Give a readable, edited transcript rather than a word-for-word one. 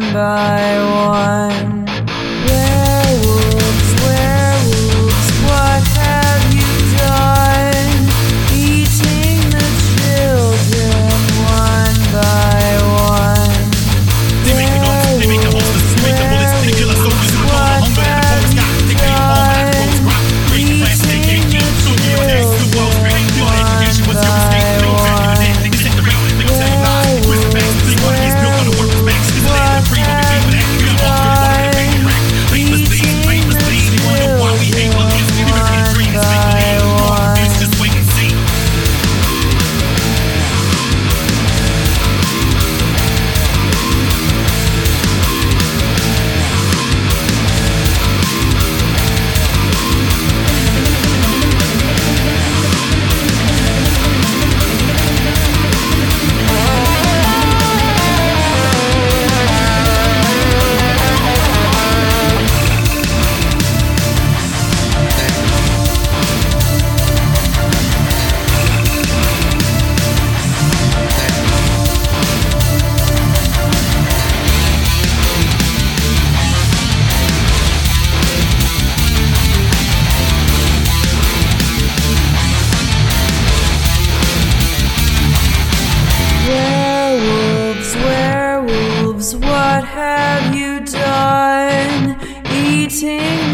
by one. Werewolves, werewolves, what have you done? Eating the children one by one. They make the noise, they make the monsters, they make the bullets, they kill us soldiers who fall the hunger and the poor sky. They create armor that grows crop, break the plants, they can't keep. So you're next, the world's great. Your education was your mistake. They gon' back you to death, they can take the real, they gon' tell you lies. Twist the facts, think money is built on the workers' backs. It's the land of the free, but we pay for that. You got all good, all the pain and wreck. Faithless bleed, faithless bleed. You wanna know why we hate what is? Even in dreams, make believe. It's just wait and see. Werewolves, werewolves, what have you done? Eating